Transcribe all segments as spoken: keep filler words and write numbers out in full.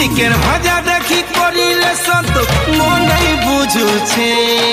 chicken ভাজা দেখি করিলে সন্তোষ মনেই বুঝুছে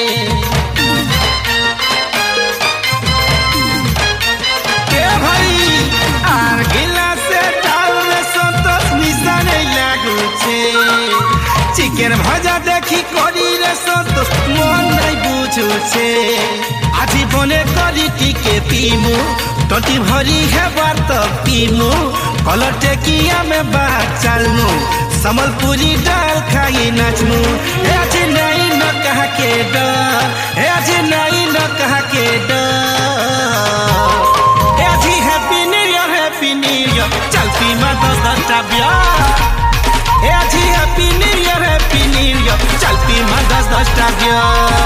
কে ভাই আর গিলাসে ডালে সন্তোষ নিশানে লাগুছে চিকেন ভাজা দেখি করিলে সন্তোষ মনেই বুঝুছে আজি বনে করি টিকে পিমু टोटी भरी है बार तो पीमू पलटे किया में बात चलमू समलपुरी डाल खाई नचमू हे आज नहीं न कहा के डर हे आज नहीं न कहा के डर हे आज happy new year happy new year चल पी मा दस दस टाबिया हे आज happy new year happy new year चल पी मा दस दस टाबिया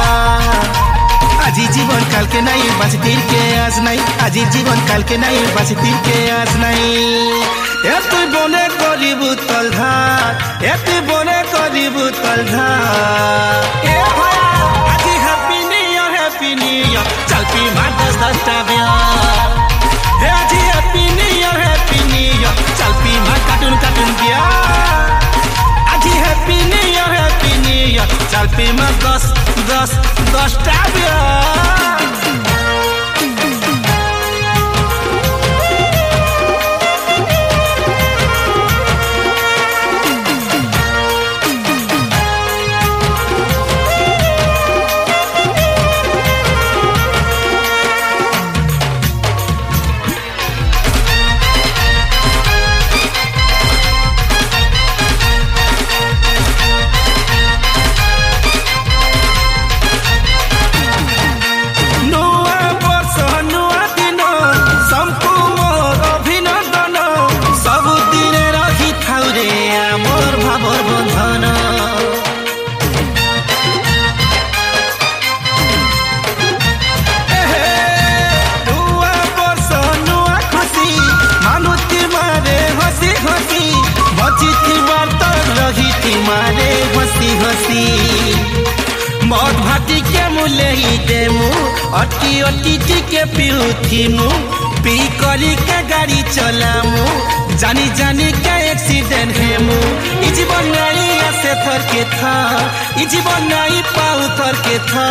আজি জীবন কালকে নাই বাঁচি তিরকে আজ নাই আজি জীবন কালকে নাই বাঁচি তিরকে আজ নাই এ তুই বনে করিবু তল ধার এ তুই বনে করিবু তল ধার এ ভাই আজি happy new year happy new year চল পি মা দস দস টাবিয়া হে আজি happy new year happy new year চল পি মা কার্টুন কার্টুন বিয়া আজি happy new year happy new year চল পি মা দস দस दस टाबिया मौत भाटी के मुले ही देमु अटी अटी टिके पिउथिमु पी करी के गाड़ी चलामु जानी जानी के एक्सीडेंट हेमु इ जीवन नहीं ऐसे थर के था इ जीवन नहीं पाउ थर के था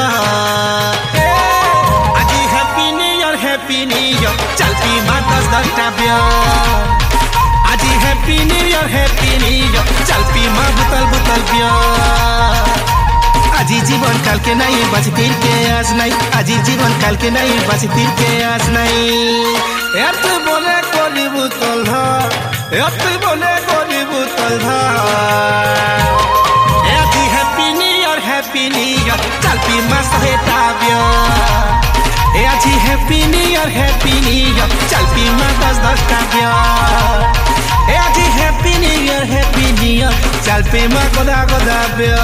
आज happy new year happy new year चल पी मा दस दस टाबिया आज happy new year happy new year चल पी मा बुतल बुतल बिया আজি জীবন কালকে নাই বাঁচি তিরকে আজ নাই আজি জীবন কালকে নাই বাঁচি তিরকে আজ নাই এ তুই বলে করিবু তল ধর এ তুই বলে করিবু তল ধর এ আজি happy new year happy new year চল পি মা সহে টাবিয়া এ আজি happy new year happy new year চল পি মা দস দস টাবিয়া এ আজি happy new year happy new year চল পি মা গোদা গোদা বিয়া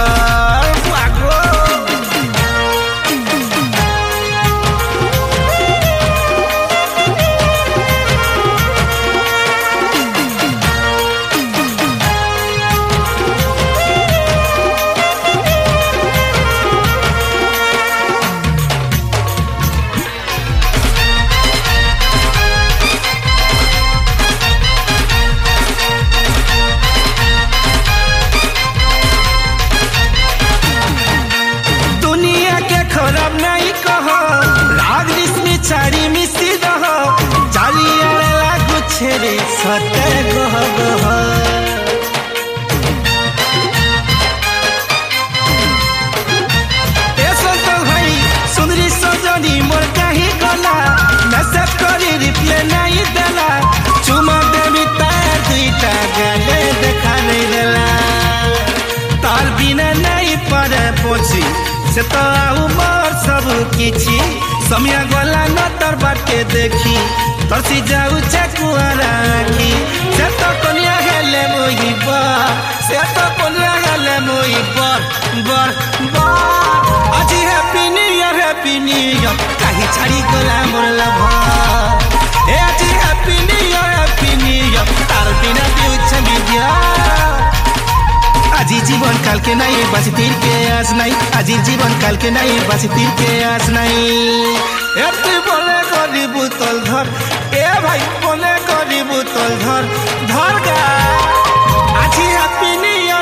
छाड़ी मिसी रहो चाली आले लागू छेरे सते गह गह ए संतोष भाई सुंदरी सजनी मोर काहे गला मैसेज करी रिप्लाई नहीं देला चुमा देवी तार दुईटा गाले देखा नहीं देला तार बिना नहीं पारे पहुंची से तो उमर सब किछि समिया गला न तर बाटे देखी तरसी जाऊ चकुआरा की से तो कोनिया हेले मोही बर से तो कोनिया हेले मोही बर बर बर आज happy new year happy new year कहीं छाड़ी गला मोर लभ ए आज happy new year happy new year तार बिना बिउछ मिदिया আজি জীবন কালকে নাই বাঁচি তিরকে আজ নাই আজি জীবন কালকে নাই বাঁচি তিরকে আজ নাই এ তুই বলে করিবু তল ধর এ ভাই বলে করিবু তল ধর ধর গা আজি হ্যাপি নিউ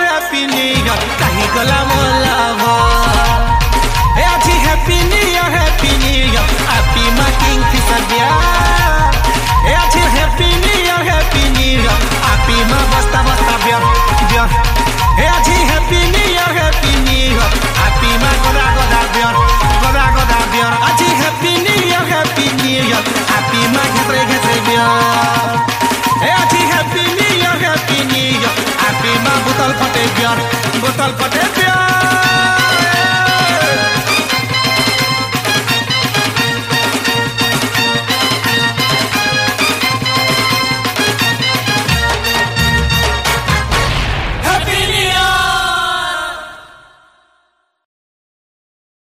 মা বোতল ফটে বিয়ার বোতল ফটে বিয়ার